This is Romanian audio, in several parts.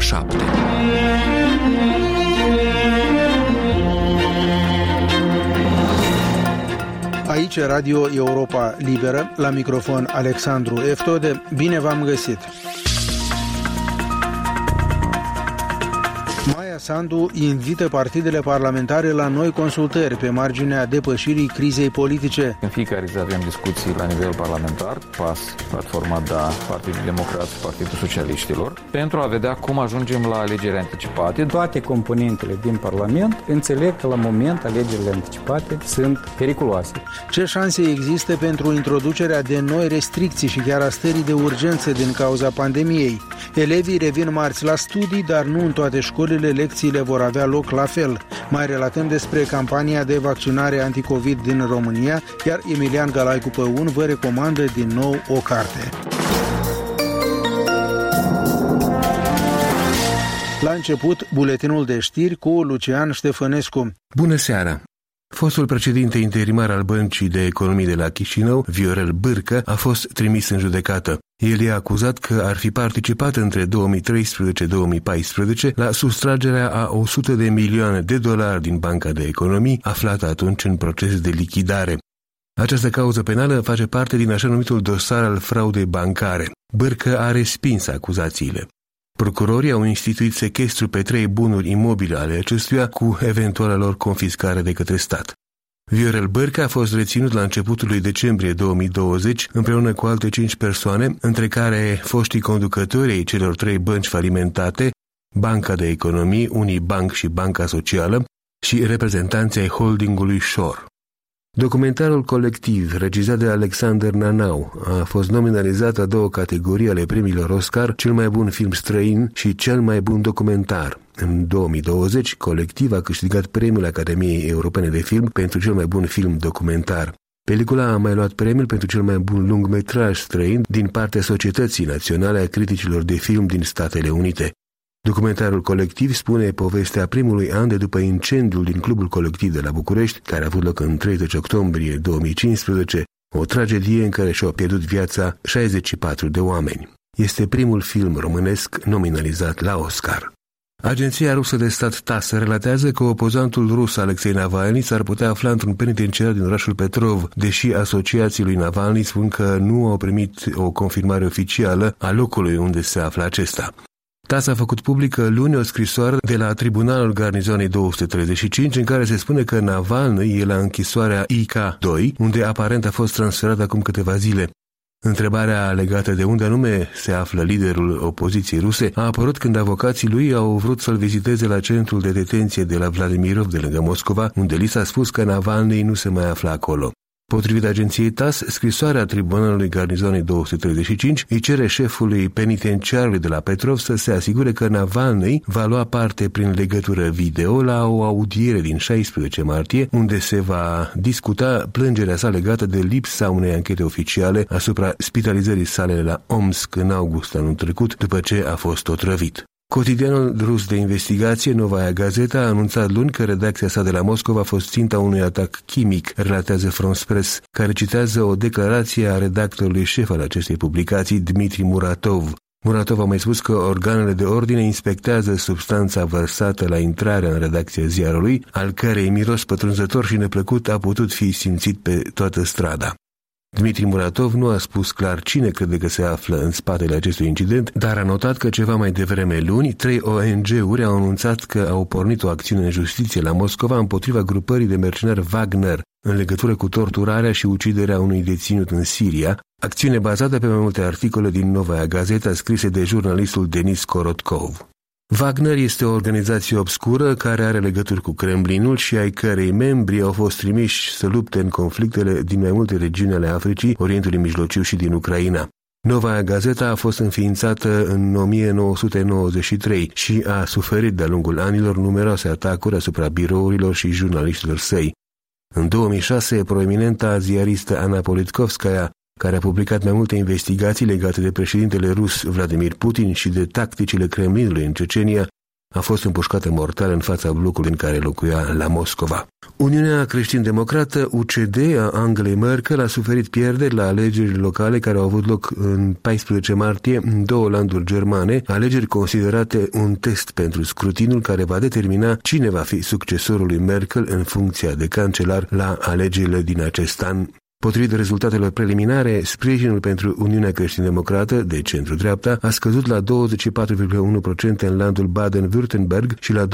7. Aici Radio Europa Liberă, la microfon Alexandru Eftode. Bine v-am găsit! Maia Sandu invită partidele parlamentare la noi consultări pe marginea depășirii crizei politice. În fiecare zi avem discuții la nivel parlamentar, PAS, Platforma DA, Partidul Democrat și Partidul Socialiștilor, pentru a vedea cum ajungem la alegeri anticipate. Toate componentele din Parlament înțeleg că la moment alegerile anticipate sunt periculoase. Ce șanse există pentru introducerea de noi restricții și chiar a stării de urgență din cauza pandemiei? Elevii revin marți la studii, dar nu în toate școlile lecțiile vor avea loc la fel. Mai relatăm despre campania de vaccinare anticovid din România, iar Emilian Galaicu Păun vă recomandă din nou o carte. La început, buletinul de știri cu Lucian Ștefănescu. Bună seara! Fostul președinte interimar al Băncii de Economii de la Chișinău, Viorel Bârcă, a fost trimis în judecată. El e acuzat că ar fi participat între 2013-2014 la sustragerea a 100 de milioane de dolari din Banca de Economii, aflată atunci în proces de lichidare. Această cauză penală face parte din așa numitul dosar al fraudei bancare. Bârcă a respins acuzațiile. Procurorii au instituit sechestru pe 3 bunuri imobile ale acestuia cu eventuala lor confiscare de către stat. Viorel Bârcă a fost reținut la începutul lui decembrie 2020 împreună cu alte 5 persoane, între care foștii conducători ai celor 3 bănci falimentate, Banca de Economii, Unibank și Banca Socială, și reprezentanții ai holdingului Shore. Documentarul colectiv, regizat de Alexander Nanau, a fost nominalizat la 2 categorii ale premiilor Oscar, cel mai bun film străin și cel mai bun documentar. În 2020, colectiv a câștigat premiul Academiei Europene de Film pentru cel mai bun film documentar. Pelicula a mai luat premiul pentru cel mai bun lungmetraj străin din partea Societății Naționale a Criticilor de Film din Statele Unite. Documentarul colectiv spune povestea primului an de după incendiul din Clubul Colectiv de la București, care a avut loc în 30 octombrie 2015, o tragedie în care și-au pierdut viața 64 de oameni. Este primul film românesc nominalizat la Oscar. Agenția rusă de stat TASS relatează că opozantul rus Alexei Navalny s-ar putea afla într-un penitenciar din orașul Petrov, deși asociații lui Navalny spun că nu au primit o confirmare oficială a locului unde se află acesta. TASS a făcut publică luni o scrisoare de la Tribunalul Garnizonei 235 în care se spune că Navalny e la închisoarea IK-2, unde aparent a fost transferat acum câteva zile. Întrebarea legată de unde anume se află liderul opoziției ruse a apărut când avocații lui au vrut să-l viziteze la centrul de detenție de la Vladimirov de lângă Moscova, unde li s-a spus că Navalny nu se mai află acolo. Potrivit agenției TASS, scrisoarea Tribunalului Garnizonei 235 îi cere șefului penitenciarului de la Petrov să se asigure că Navalny va lua parte prin legătură video la o audiere din 16 martie, unde se va discuta plângerea sa legată de lipsa unei anchete oficiale asupra spitalizării sale la Omsk în august anul trecut, după ce a fost otrăvit. Cotidianul rus de investigație Novaya Gazeta a anunțat luni că redacția sa de la Moscova a fost ținta unui atac chimic, relatează France Press, care citează o declarație a redactorului șef al acestei publicații, Dmitri Muratov. Muratov a mai spus că organele de ordine inspectează substanța vărsată la intrarea în redacția ziarului, al cărei miros pătrunzător și neplăcut a putut fi simțit pe toată strada. Dmitri Muratov nu a spus clar cine crede că se află în spatele acestui incident, dar a notat că ceva mai devreme luni, 3 ONG-uri au anunțat că au pornit o acțiune în justiție la Moscova împotriva grupării de mercenari Wagner în legătură cu torturarea și uciderea unui deținut în Siria, acțiune bazată pe mai multe articole din Novaya Gazeta scrise de jurnalistul Denis Korotkov. Wagner este o organizație obscură care are legături cu Kremlinul și ai cărei membri au fost trimiși să lupte în conflictele din mai multe regiuni ale Africii, Orientului Mijlociu și din Ucraina. Novaya Gazeta a fost înființată în 1993 și a suferit de-a lungul anilor numeroase atacuri asupra birourilor și jurnaliștilor săi. În 2006, proeminenta ziaristă Ana Politkovskaya, care a publicat mai multe investigații legate de președintele rus Vladimir Putin și de tacticile Kremlinului în Cecenia, a fost împușcată mortal în fața blocului în care locuia la Moscova. Uniunea Creștin-Democrată, UCD, a Angelei Merkel a suferit pierderi la alegerile locale care au avut loc în 14 martie în 2 landuri germane, alegeri considerate un test pentru scrutinul care va determina cine va fi succesorul lui Merkel în funcția de cancelar la alegerile din acest an. Potrivit rezultatelor preliminare, sprijinul pentru Uniunea Creștin-Democrată de centru-dreapta a scăzut la 24,1% în landul Baden-Württemberg și la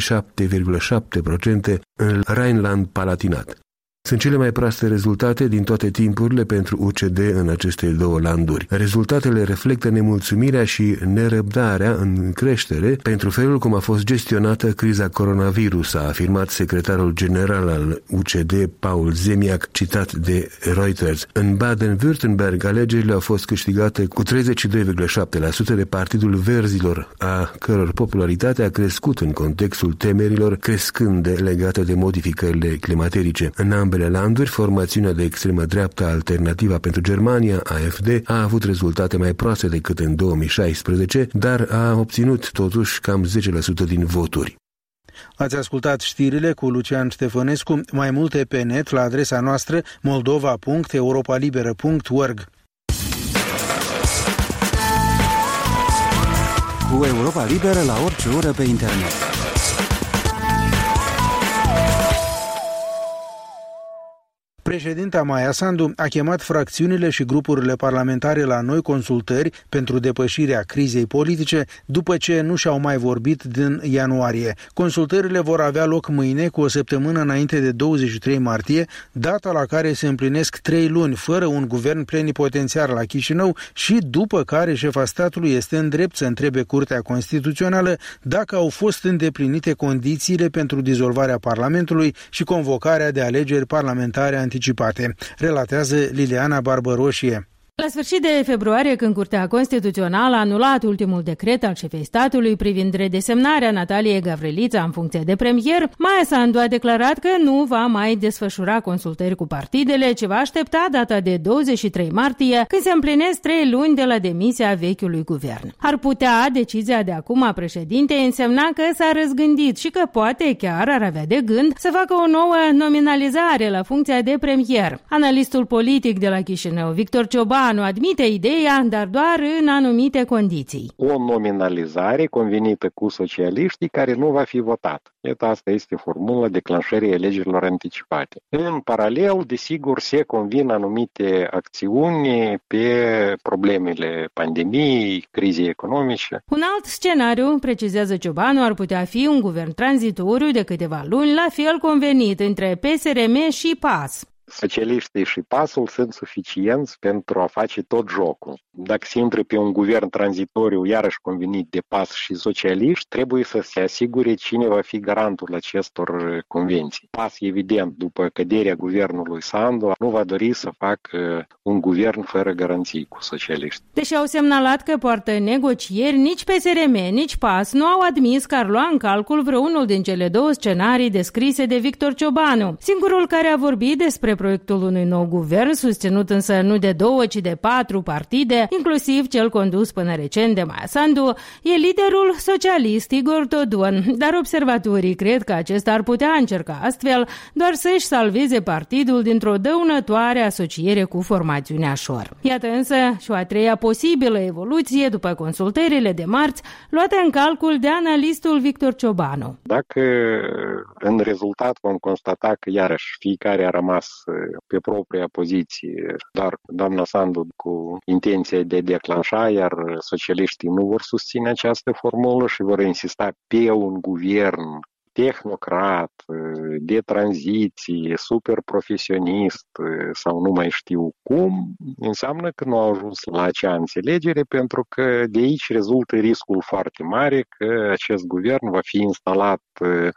27,7% în Rheinland-Palatinat. Sunt cele mai proaste rezultate din toate timpurile pentru UCD în aceste 2 landuri. Rezultatele reflectă nemulțumirea și nerăbdarea în creștere pentru felul cum a fost gestionată criza coronavirus, a afirmat secretarul general al UCD, Paul Zemiak, citat de Reuters. În Baden-Württemberg, alegerile au fost câștigate cu 32,7% de Partidul Verzilor, a căror popularitate a crescut în contextul temerilor crescânde legate de modificările climaterice. În ambele landuri, formațiunea de extremă dreaptă Alternativa pentru Germania, AfD, a avut rezultate mai proaste decât în 2016, dar a obținut totuși cam 10% din voturi. Ați ascultat știrile cu Lucian Ștefănescu, mai multe pe net la adresa noastră moldova.europalibera.org. Cu Europa Liberă la orice oră pe internet. Președinta Maia Sandu a chemat fracțiunile și grupurile parlamentare la noi consultări pentru depășirea crizei politice după ce nu și-au mai vorbit din ianuarie. Consultările vor avea loc mâine, cu o săptămână înainte de 23 martie, data la care se împlinesc 3 luni fără un guvern plenipotențiar la Chișinău și după care șefa statului este în drept să întrebe Curtea Constituțională dacă au fost îndeplinite condițiile pentru dizolvarea Parlamentului și convocarea de alegeri parlamentare anticipate, relatează Liliana Barbăroșie. La sfârșit de februarie, când Curtea Constituțională a anulat ultimul decret al șefei statului privind redesemnarea Nataliei Gavrilița în funcție de premier, Maia Sandu a declarat că nu va mai desfășura consultări cu partidele, ci va aștepta data de 23 martie, când se împlinesc 3 luni de la demisia vechiului guvern. Ar putea decizia de acum a președintei însemna că s-a răzgândit și că poate chiar ar avea de gând să facă o nouă nominalizare la funcția de premier. Analistul politic de la Chișinău, Victor Cioban, nu admite ideea, dar doar în anumite condiții. O nominalizare convenită cu socialiștii care nu va fi votată. Asta este formula declanșării alegerilor anticipate. În paralel, desigur, se convin anumite acțiuni pe problemele pandemiei, crizei economice. Un alt scenariu, precizează Ciobanu, ar putea fi un guvern tranzitoriu de câteva luni, la fel convenit între PSRM și PAS. Socialiștii și PAS-ul sunt suficienți pentru a face tot jocul. Dacă se intră pe un guvern tranzitoriu, iarăși convenit de PAS și socialiști, trebuie să se asigure cine va fi garantul acestor convenții. PAS, evident, după căderea guvernului Sandu, nu va dori să facă un guvern fără garanții cu socialiști. Deși au semnalat că poartă negocieri, nici PSRM, nici PAS nu au admis că ar lua în calcul vreunul din cele 2 scenarii descrise de Victor Ciobanu. Singurul care a vorbit despre proiectul unui nou guvern, susținut însă nu de 2, ci de 4 partide, inclusiv cel condus până recent de Maia Sandu, e liderul socialist Igor Dodon, dar observatorii cred că acesta ar putea încerca astfel doar să-și salveze partidul dintr-o dăunătoare asociere cu formațiunea Șor. Iată însă și o a treia posibilă evoluție după consultările de marți, luate în calcul de analistul Victor Ciobanu. Dacă în rezultat vom constata că iarăși fiecare a rămas pe propria poziție, dar doamna Sandu cu intenția de declanșa, iar socialiștii nu vor susține această formulă și vor insista pe un guvern tehnocrat, de tranziție, super profesionist sau nu mai știu cum, înseamnă că nu au ajuns la acea înțelegere, pentru că de aici rezultă riscul foarte mare că acest guvern va fi instalat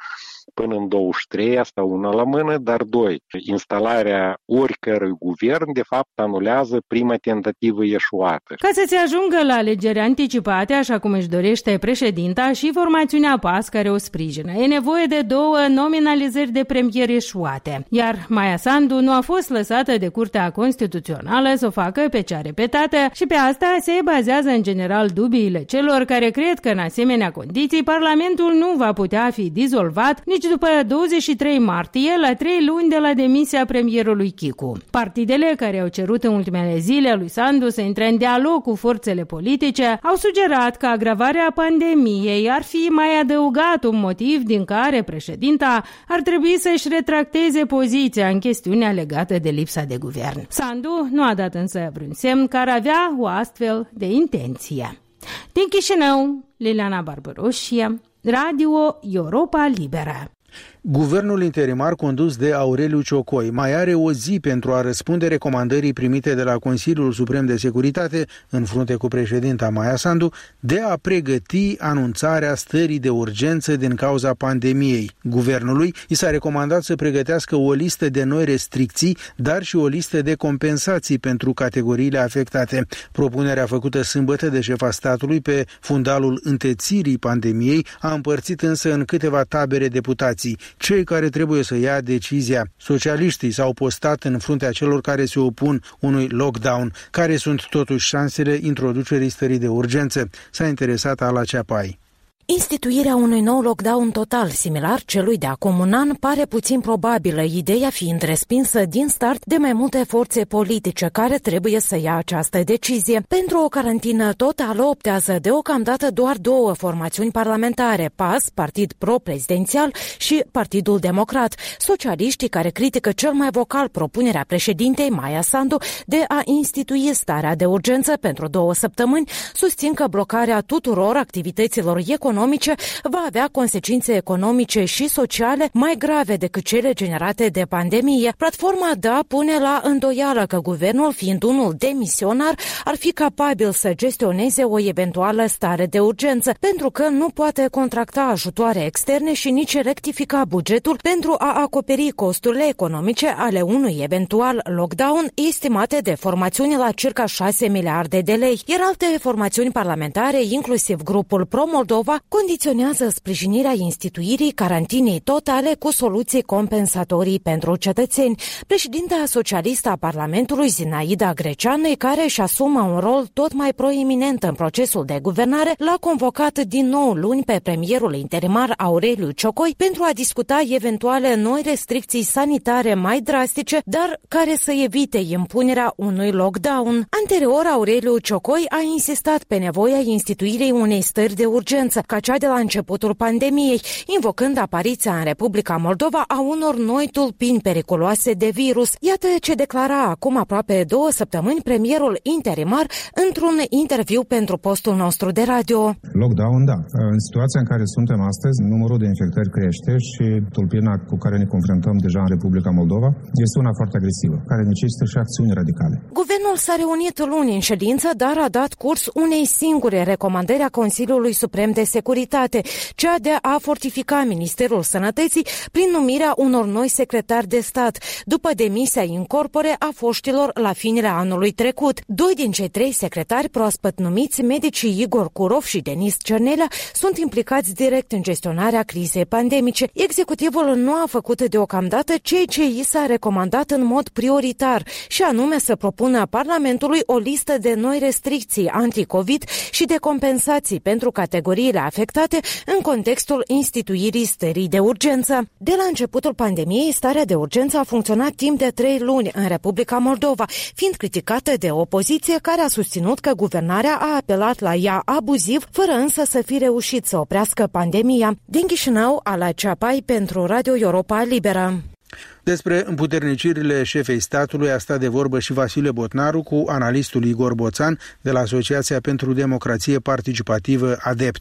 până în 23, asta una la mână, dar doi, instalarea oricărui guvern, de fapt, anulează prima tentativă eșuată. Ca să se ajungă la alegeri anticipate, așa cum își dorește președinta și formațiunea PAS care o sprijină, e nevoie de 2 nominalizări de premier eșuate, iar Maia Sandu nu a fost lăsată de Curtea Constituțională să o facă pe cea repetată și pe asta se bazează în general dubiile celor care cred că în asemenea condiții Parlamentul nu va putea fi dizolvat nici după 23 martie, la 3 luni de la demisia premierului Chicu. Partidele care au cerut în ultimele zile lui Sandu să intre în dialog cu forțele politice au sugerat că agravarea pandemiei ar fi mai adăugat un motiv din care președinta ar trebui să-și retracteze poziția în chestiunea legată de lipsa de guvern. Sandu nu a dat însă vreun semn că ar avea o astfel de intenție. Din Chișinău, Liliana Barbaroșie, Radio Europa Liberă. Guvernul interimar condus de Aureliu Ciocoi mai are o zi pentru a răspunde recomandării primite de la Consiliul Suprem de Securitate, în frunte cu președinta Maia Sandu, de a pregăti anunțarea stării de urgență din cauza pandemiei. Guvernului i s-a recomandat să pregătească o listă de noi restricții, dar și o listă de compensații pentru categoriile afectate. Propunerea făcută sâmbătă de șefa statului pe fundalul întețirii pandemiei a împărțit însă în câteva tabere deputații. Cei care trebuie să ia decizia. Socialiștii s-au postat în fruntea celor care se opun unui lockdown. Care sunt totuși șansele introducerii stării de urgență? S-a interesat Ala Ceapai. Instituirea unui nou lockdown total, similar celui de acum un an, pare puțin probabilă, ideea fiind respinsă din start de mai multe forțe politice care trebuie să ia această decizie. Pentru o carantină totală optează deocamdată doar 2 formațiuni parlamentare, PAS, partid pro-prezidențial, și Partidul Democrat. Socialiștii, care critică cel mai vocal propunerea președintei Maia Sandu de a institui starea de urgență pentru 2 săptămâni, susțin că blocarea tuturor activităților economice va avea consecințe economice și sociale mai grave decât cele generate de pandemie. Platforma DA pune la îndoială că guvernul, fiind unul demisionar, ar fi capabil să gestioneze o eventuală stare de urgență, pentru că nu poate contracta ajutoare externe și nici rectifica bugetul pentru a acoperi costurile economice ale unui eventual lockdown, estimate de formațiuni la circa 6 miliarde de lei. Iar alte formațiuni parlamentare, inclusiv grupul Pro-Moldova, condiționează sprijinirea instituirii carantinei totale cu soluții compensatorii pentru cetățeni. Președinta socialistă a Parlamentului, Zinaida Greceanu, care își asumă un rol tot mai proeminent în procesul de guvernare, l-a convocat din nou luni pe premierul interimar Aureliu Ciocoi pentru a discuta eventuale noi restricții sanitare mai drastice, dar care să evite impunerea unui lockdown. Anterior, Aureliu Ciocoi a insistat pe nevoia instituirii unei stări de urgență, ca cea de la începutul pandemiei, invocând apariția în Republica Moldova a unor noi tulpini periculoase de virus. Iată ce declara acum aproape 2 săptămâni premierul interimar într-un interviu pentru postul nostru de radio. Lockdown, da. În situația în care suntem astăzi, numărul de infectări crește și tulpina cu care ne confruntăm deja în Republica Moldova este una foarte agresivă, care necesită și acțiuni radicale. Guvernul s-a reunit luni în ședință, dar a dat curs unei singure recomandări a Consiliului Suprem de Securitate, cea de a fortifica Ministerul Sănătății prin numirea unor noi secretari de stat, după demisia in corpore a foștilor la finele anului trecut. 2 din cei 3 secretari proaspăt numiți, medicii Igor Curov și Denis Cernelea, sunt implicați direct în gestionarea crizei pandemice. Executivul nu a făcut deocamdată ceea ce i s-a recomandat în mod prioritar, și anume să propună Parlamentului o listă de noi restricții anti-COVID și de compensații pentru categoriile afectate în contextul instituirii stării de urgență. De la începutul pandemiei, starea de urgență a funcționat timp de 3 luni în Republica Moldova, fiind criticată de opoziție, care a susținut că guvernarea a apelat la ea abuziv, fără însă să fi reușit să oprească pandemia. Din Chișinău, Ala Ceapai pentru Radio Europa Liberă. Despre împuternicirile șefei statului a stat de vorbă și Vasile Botnaru cu analistul Igor Boțan de la Asociația pentru Democrație Participativă ADEPT.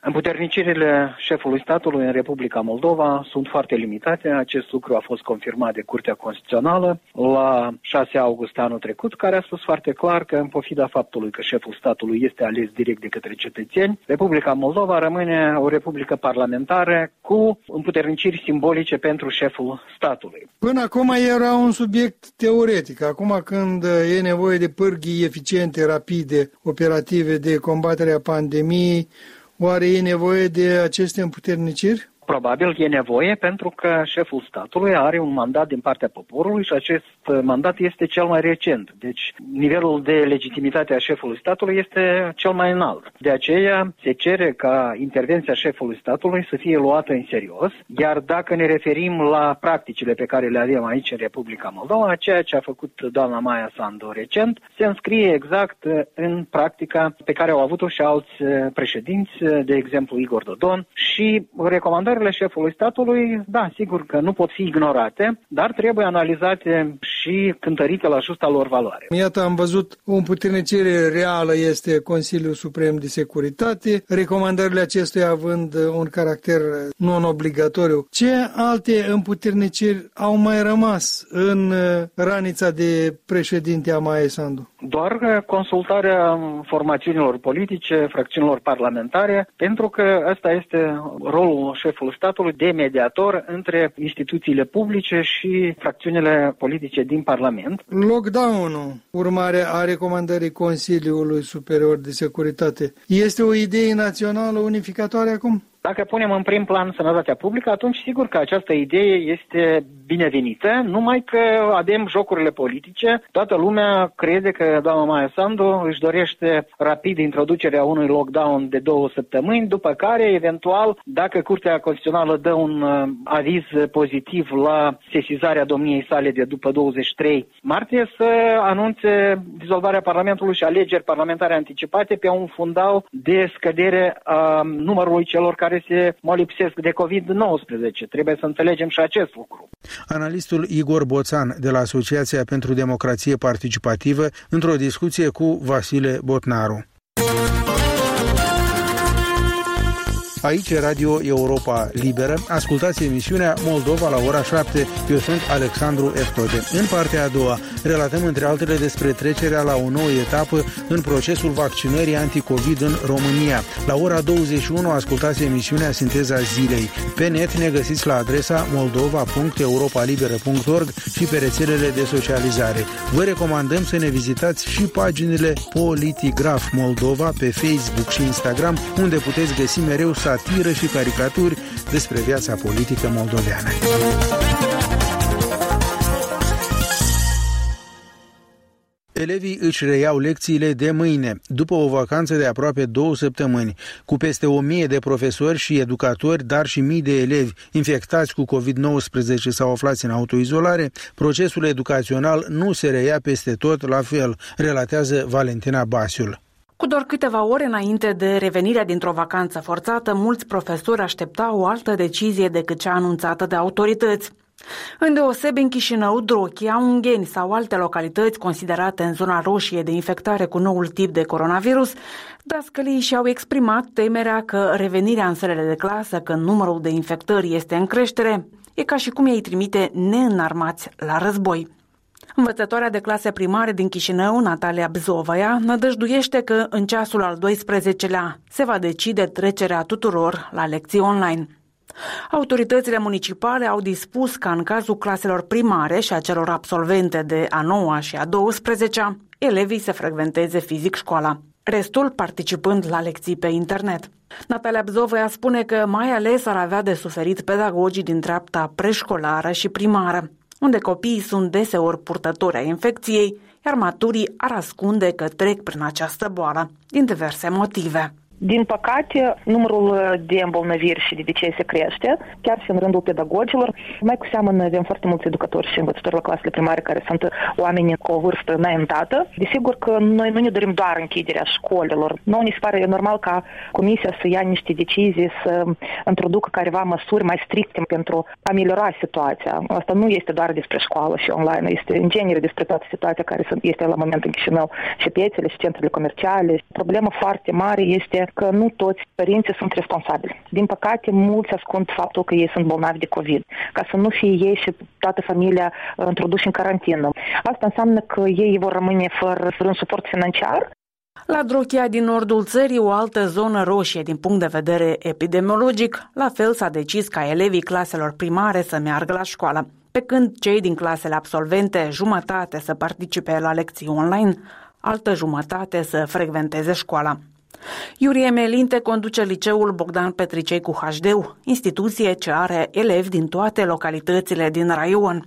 Împuternicirile șefului statului în Republica Moldova sunt foarte limitate. Acest lucru a fost confirmat de Curtea Constituțională la 6 august anul trecut, care a spus foarte clar că, în pofida faptului că șeful statului este ales direct de către cetățeni, Republica Moldova rămâne o republică parlamentară cu împuterniciri simbolice pentru șeful statului. Până acum era un subiect teoretic. Acum, când e nevoie de pârghii eficiente, rapide, operative de combatere a pandemiei, oare e nevoie de aceste împuterniciri? Probabil e nevoie, pentru că șeful statului are un mandat din partea poporului și acest mandat este cel mai recent. Deci nivelul de legitimitate a șefului statului este cel mai înalt. De aceea se cere ca intervenția șefului statului să fie luată în serios, iar dacă ne referim la practicile pe care le avem aici în Republica Moldova, ceea ce a făcut doamna Maia Sandu recent se înscrie exact în practica pe care au avut-o și alți președinți, de exemplu Igor Dodon, și recomandările șefului statului, da, sigur că nu pot fi ignorate, dar trebuie analizate și cântărite la justa lor valoare. Iată, am văzut o împuternicire reală este Consiliul Suprem de Securitate, recomandările acestuia având un caracter non-obligatoriu. Ce alte împuterniciri au mai rămas în ranița de președinte a Maiei Sandu? Doar consultarea formațiunilor politice, fracțiunilor parlamentare, pentru că ăsta este rolul șefului statului de mediator între instituțiile publice și fracțiunile politice din Parlament. Lockdown-ul, urmare a recomandării Consiliului Superior de Securitate, este o idee națională unificatoare acum? Dacă punem în prim plan sănătatea publică, atunci sigur că această idee este binevenită, numai că avem jocurile politice. Toată lumea crede că doamna Maia Sandu își dorește rapid introducerea unui lockdown de 2 săptămâni, după care, eventual, dacă Curtea Constituțională dă un aviz pozitiv la sesizarea domniei sale de după 23 martie, să anunțe dizolvarea Parlamentului și alegeri parlamentare anticipate pe un fundal de scădere a numărului celor care se molipsesc de COVID-19. Trebuie să înțelegem și acest lucru. Analistul Igor Boțan de la Asociația pentru Democrație Participativă într-o discuție cu Vasile Botnaru. Aici Radio Europa Liberă. Ascultați emisiunea Moldova la ora 7. Eu sunt Alexandru Eftode. În partea a doua relatăm între altele despre trecerea la o nouă etapă în procesul vaccinării anticovid în România. La ora 21 ascultați emisiunea Sinteza Zilei. Pe net ne găsiți la adresa moldova.europalibera.org și pe rețelele de socializare. Vă recomandăm să ne vizitați și paginile Politigraf Moldova pe Facebook și Instagram, unde puteți găsi mereu satiră și caricaturi despre viața politică moldoveană. Elevii își reiau lecțiile de mâine, după o vacanță de aproape 2 săptămâni, cu peste 1000 de profesori și educatori, dar și mii de elevi infectați cu COVID-19 sau aflați în autoizolare. Procesul educațional nu se reia peste tot la fel, relatează Valentina Basiul. Cu doar câteva ore înainte de revenirea dintr-o vacanță forțată, mulți profesori așteptau o altă decizie decât cea anunțată de autorități. Îndeosebi în Chișinău, Drochia, Ungheni sau alte localități considerate în zona roșie de infectare cu noul tip de coronavirus, dascălii și-au exprimat temerea că revenirea în sălile de clasă, când numărul de infectări este în creștere, e ca și cum ei trimite neînarmați la război. Învățătoarea de clase primare din Chișinău, Natalia Bzovaia, nădăjduiește că în ceasul al 12-lea se va decide trecerea tuturor la lecții online. Autoritățile municipale au dispus ca în cazul claselor primare și a celor absolvente de a 9-a și a 12-a, elevii să frecventeze fizic școala, restul participând la lecții pe internet. Natalia Bzovaia spune că mai ales ar avea de suferit pedagogii din treapta preșcolară și primară, unde copiii sunt deseori purtători ai infecției, iar maturii ar ascunde că trec prin această boală, din diverse motive. Din păcate, numărul de îmbolnăviri și de decese crește, chiar și în rândul pedagogilor. Mai cu seamă avem foarte mulți educatori și învățători la clasele primare care sunt oameni cu o vârstă înaintată. Desigur că noi nu ne dorim doar închiderea școlilor. Nouă ni se pare normal ca Comisia să ia niște decizii, să introducă careva măsuri mai stricte pentru a ameliora situația. Asta nu este doar despre școală și online, este în genere despre toată situația care este la moment în Chișinău, și piețele și centrele comerciale. Problema foarte mare este că nu toți părinții sunt responsabili. Din păcate, mulți ascund faptul că ei sunt bolnavi de COVID, ca să nu fie ei și toată familia introduși în carantină. Asta înseamnă că ei vor rămâne fără un suport financiar. La Drochia din nordul țării, o altă zonă roșie din punct de vedere epidemiologic, la fel s-a decis ca elevii claselor primare să meargă la școală, pe când cei din clasele absolvente, jumătate să participe la lecții online, altă jumătate să frecventeze școala. Iurie Melinte conduce liceul Bogdan Petricei cu HD, instituție ce are elevi din toate localitățile din raion.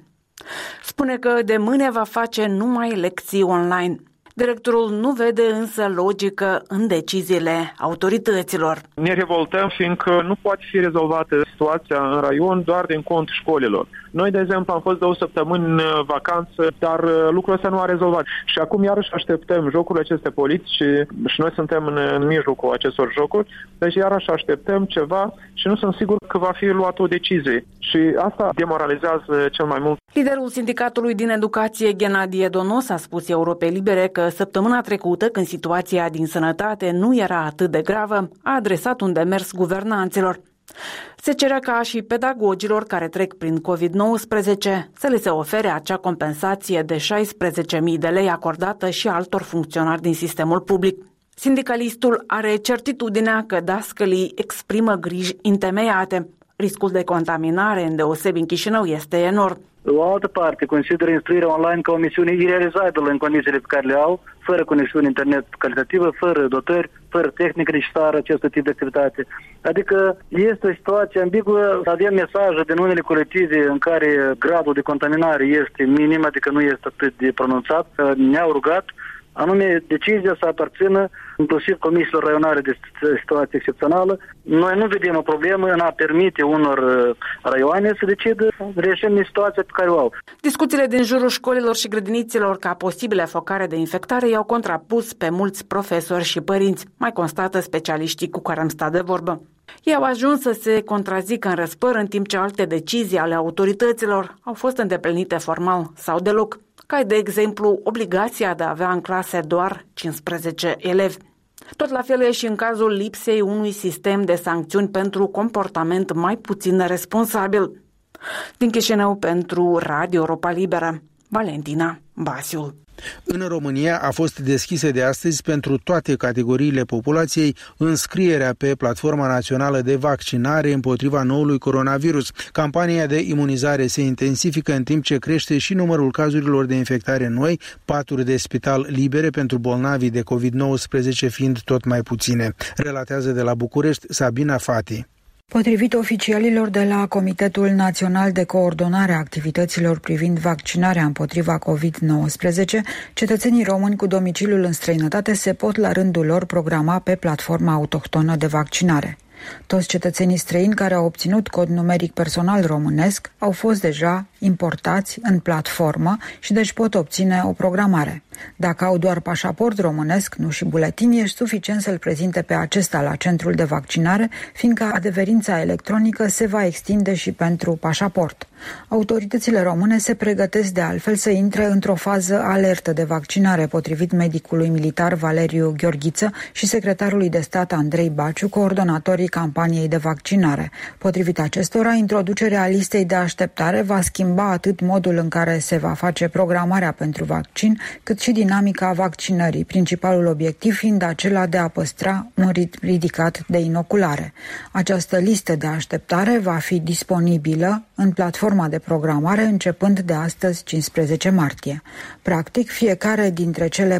Spune că de mâine va face numai lecții online. Directorul nu vede însă logică în deciziile autorităților. Ne revoltăm fiindcă nu poate fi rezolvată situația în raion doar din cont școlilor. Noi, de exemplu, am fost 2 săptămâni în vacanță, dar lucrul ăsta nu a rezolvat. Și acum iarăși așteptăm jocurile acestea politice și noi suntem în mijlocul acestor jocuri, deci iarăși așteptăm ceva și nu sunt sigur că va fi luată o decizie. Și asta demoralizează cel mai mult. Liderul sindicatului din educație, Ghenadie Donos, a spus Europei Libere că săptămâna trecută, când situația din sănătate nu era atât de gravă, a adresat un demers guvernanților. Se cerea ca și pedagogilor care trec prin COVID-19 să le se ofere acea compensație de 16.000 de lei acordată și altor funcționari din sistemul public. Sindicalistul are certitudinea că dascălii exprimă griji întemeiate. Riscul de contaminare, îndeosebi în Chișinău, este enorm. O altă parte consideră instruirea online ca o misiune irealizabilă în condițiile pe care le au, fără conexiune internet calitativă, fără dotări, fără tehnică necesară acest tip de activitate. Adică este o situație ambiguă. Avem mesaje din unele colective în care gradul de contaminare este minim, adică nu este atât de pronunțat. Ne-au rugat anume decizia să aparțină inclusiv comisiilor raionare de situație excepțională. Noi nu vedem o problemă în a permite unor raioane să decidă reieșim din situația pe care o au. Discuțiile din jurul școlilor și grădiniților ca posibile focare de infectare i-au contrapus pe mulți profesori și părinți, mai constată specialiștii cu care am stat de vorbă. Ei au ajuns să se contrazică în răspăr, în timp ce alte decizii ale autorităților au fost îndeplinite formal sau deloc, ca de exemplu obligația de a avea în clase doar 15 elevi. Tot la fel e și în cazul lipsei unui sistem de sancțiuni pentru comportament mai puțin responsabil. Din Chișinău pentru Radio Europa Liberă, Valentina Basiul. În România a fost deschisă de astăzi pentru toate categoriile populației înscrierea pe Platforma Națională de Vaccinare împotriva noului coronavirus. Campania de imunizare se intensifică în timp ce crește și numărul cazurilor de infectare noi, paturi de spital libere pentru bolnavii de COVID-19 fiind tot mai puține. Relatează de la București Sabina Fati. Potrivit oficialilor de la Comitetul Național de Coordonare a Activităților privind vaccinarea împotriva COVID-19, cetățenii români cu domiciliul în străinătate se pot la rândul lor programa pe platforma autohtonă de vaccinare. Toți cetățenii străini care au obținut cod numeric personal românesc au fost deja importați în platformă și deci pot obține o programare. Dacă au doar pașaport românesc, nu și buletin, e suficient să-l prezinte pe acesta la centrul de vaccinare, fiindcă adeverința electronică se va extinde și pentru pașaport. Autoritățile române se pregătesc de altfel să intre într-o fază alertă de vaccinare, potrivit medicului militar Valeriu Gheorghiță și secretarului de stat Andrei Baciu, coordonatorii campaniei de vaccinare. Potrivit acestora, introducerea listei de așteptare va schimba atât modul în care se va face programarea pentru vaccin, cât și dinamica vaccinării, principalul obiectiv fiind acela de a păstra un ritm ridicat de inoculare. Această listă de așteptare va fi disponibilă în platforma de programare începând de astăzi, 15 martie. Practic, fiecare dintre cele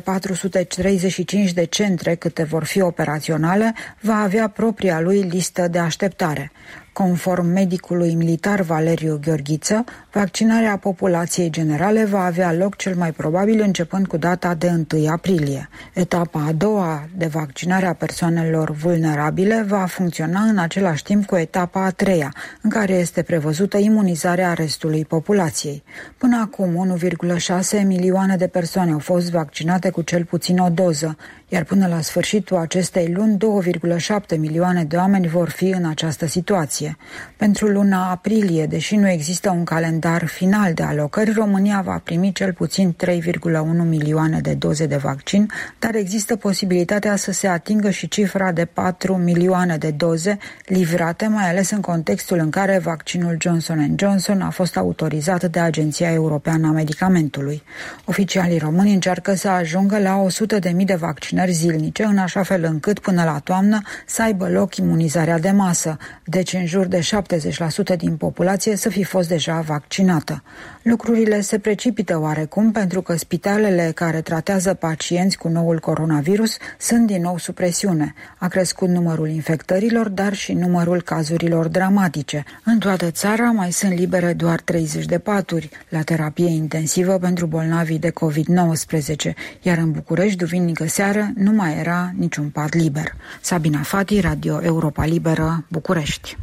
435 de centre câte vor fi operaționale va avea propria lui listă de așteptare. Conform medicului militar Valeriu Gheorghiță, vaccinarea populației generale va avea loc cel mai probabil începând cu data de 1 aprilie. Etapa a doua de vaccinare a persoanelor vulnerabile va funcționa în același timp cu etapa a treia, în care este prevăzută imunizarea restului populației. Până acum, 1,6 milioane de persoane au fost vaccinate cu cel puțin o doză, iar până la sfârșitul acestei luni, 2,7 milioane de oameni vor fi în această situație. atenție. Pentru luna aprilie, deși nu există un calendar final de alocări, România va primi cel puțin 3,1 milioane de doze de vaccin, dar există posibilitatea să se atingă și cifra de 4 milioane de doze livrate, mai ales în contextul în care vaccinul Johnson & Johnson a fost autorizat de Agenția Europeană a Medicamentului. Oficialii români încearcă să ajungă la 100.000 de vaccinări zilnice, în așa fel încât până la toamnă să aibă loc imunizarea de masă, deci în jur de 70% din populație să fi fost deja vaccinată. Lucrurile se precipită oarecum pentru că spitalele care tratează pacienți cu noul coronavirus sunt din nou sub presiune. A crescut numărul infectărilor, dar și numărul cazurilor dramatice. În toată țara mai sunt libere doar 30 de paturi la terapie intensivă pentru bolnavii de COVID-19, iar în București, duminică seară, nu mai era niciun pat liber. Sabina Fati, Radio Europa Liberă, București.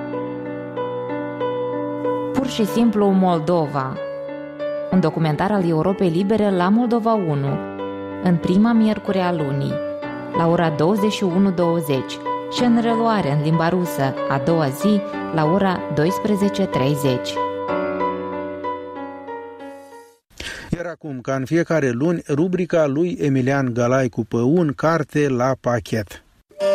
Pur și simplu Moldova. Un documentar al Europei Libere la Moldova 1, în prima miercuri a lunii, la ora 21:20 și în reluare în limba rusă a doua zi, la ora 12:30. Iar acum, ca în fiecare luni, rubrica lui Emilian Galaicu Păun, Carte la pachet.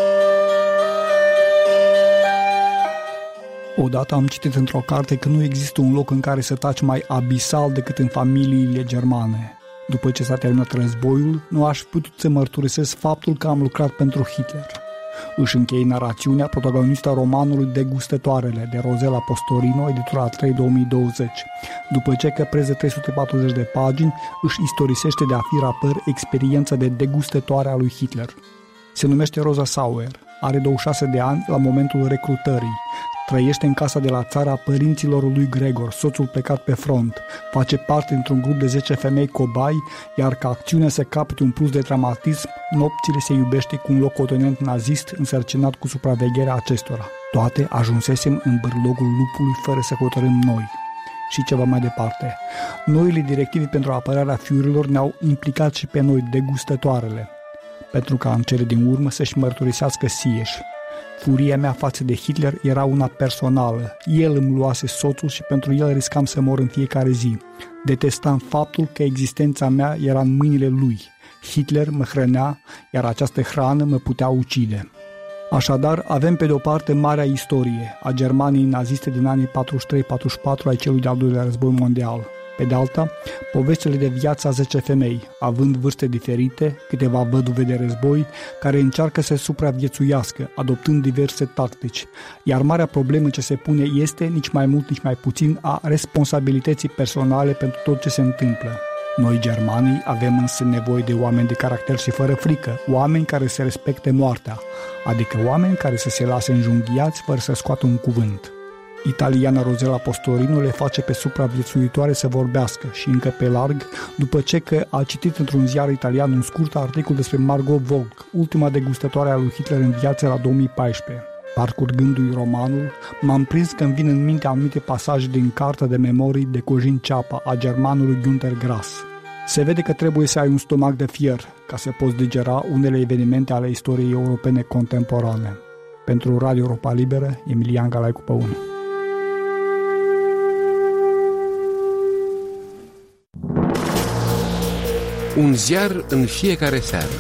Odată am citit într-o carte că nu există un loc în care să taci mai abisal decât în familiile germane. După ce s-a terminat războiul, nu aș putut să mărturisesc faptul că am lucrat pentru Hitler. Își închei narațiunea protagonista romanului Degustătoarele de Rosela Postorino, editura 3 2020, după ce căpreț de 340 de pagini își istorisește de a fi rapăr experiența de degustătoare a lui Hitler. Se numește Rosa Sauer, are 26 de ani la momentul recrutării, trăiește în casa de la țara părinților lui Gregor, soțul plecat pe front, face parte dintr-un grup de 10 femei cobai, iar ca acțiune să capete un plus de dramatism, nopțile se iubește cu un locotenent nazist însărcinat cu supravegherea acestora. Toate ajunsesem în bârlogul lupului fără să hotărâm noi. Și ceva mai departe. Noile directive pentru apărarea fiurilor ne-au implicat și pe noi, degustătoarele, pentru ca în cele din urmă să-și mărturisească sieși. Furia mea față de Hitler era una personală. El îmi luase soțul și pentru el riscam să mor în fiecare zi. Detestam faptul că existența mea era în mâinile lui. Hitler mă hrănea, iar această hrană mă putea ucide. Așadar, avem pe de o parte marea istorie a Germaniei naziste din anii 43-44 ai celui de-al doilea război mondial. Pe de alta, povestile de viață a 10 femei, având vârste diferite, câteva văduve de război, care încearcă să supraviețuiască, adoptând diverse tactici. Iar marea problemă ce se pune este, nici mai mult, nici mai puțin, a responsabilității personale pentru tot ce se întâmplă. Noi, germanii, avem însă nevoie de oameni de caracter și fără frică, oameni care să respecte moartea, adică oameni care să se lase înjunghiați fără să scoată un cuvânt. Italiana Rosela Postorino le face pe supraviețuitoare să vorbească și încă pe larg, după ce că a citit într-un ziar italian un scurt articol despre Margot Volk, ultima degustătoare a lui Hitler în viață la 2014. Parcurgându-i romanul, m-am prins că îmi vin în minte anumite pasaje din cartea de memorii de Cojin Ceapa a germanului Günter Grass. Se vede că trebuie să ai un stomac de fier ca să poți digera unele evenimente ale istoriei europene contemporane. Pentru Radio Europa Liberă, Emilian Galaicu Păun. Un ziar în fiecare seară.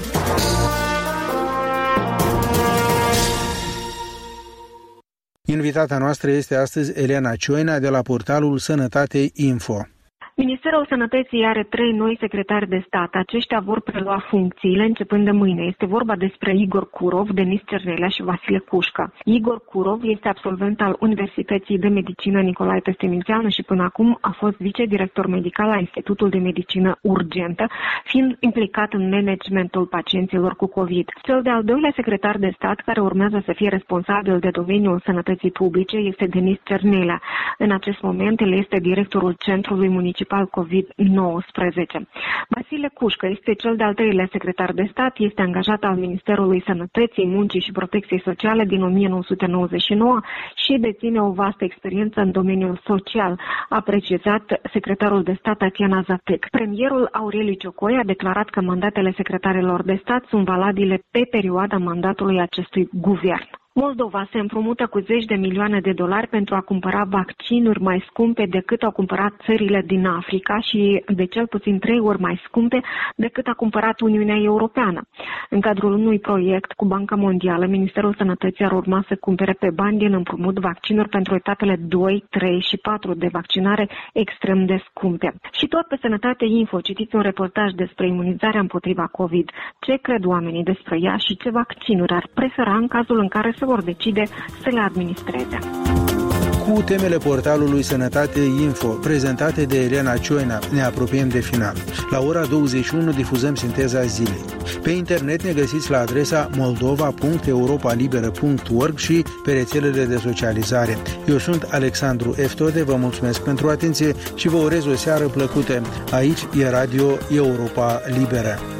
Invitata noastră este astăzi Elena Cioina de la portalul Sănătate Info. Ministerul Sănătății are 3 noi secretari de stat. Aceștia vor prelua funcțiile începând de mâine. Este vorba despre Igor Kurov, Denis Cernelea și Vasile Cușca. Igor Kurov este absolvent al Universității de Medicină Nicolae Peștemințeanu și până acum a fost vicedirector medical la Institutul de Medicină Urgentă, fiind implicat în managementul pacienților cu COVID. Cel de-al doilea secretar de stat, care urmează să fie responsabil de domeniul sănătății publice, este Denis Cernelea. În acest moment, el este directorul Centrului Municipal COVID-19. Vasile Cușcă este cel de-al treilea secretar de stat, este angajat al Ministerului Sănătății, Muncii și Protecției Sociale din 1999 și deține o vastă experiență în domeniul social, a precizat secretarul de stat Tatiana Zapec. Premierul Aureliu Ciocoi a declarat că mandatele secretarilor de stat sunt valabile pe perioada mandatului acestui guvern. Moldova se împrumută cu $10 de milioane pentru a cumpăra vaccinuri mai scumpe decât au cumpărat țările din Africa și de cel puțin 3 ori mai scumpe decât a cumpărat Uniunea Europeană. În cadrul unui proiect cu Banca Mondială, Ministerul Sănătății ar urma să cumpere pe bani din împrumut vaccinuri pentru etapele 2, 3 și 4 de vaccinare extrem de scumpe. Și tot pe Sănătate Info citiți un reportaj despre imunizarea împotriva COVID. Ce cred oamenii despre ea și ce vaccinuri ar prefera în cazul în care se vor decide să le administreze. Cu temele portalului Sănătate Info, prezentate de Elena Cioina, ne apropiem de final. La ora 21 difuzăm sinteza zilei. Pe internet ne găsiți la adresa moldova.europalibera.org și pe rețelele de socializare. Eu sunt Alexandru Eftode, vă mulțumesc pentru atenție și vă urez o seară plăcută. Aici e Radio Europa Liberă.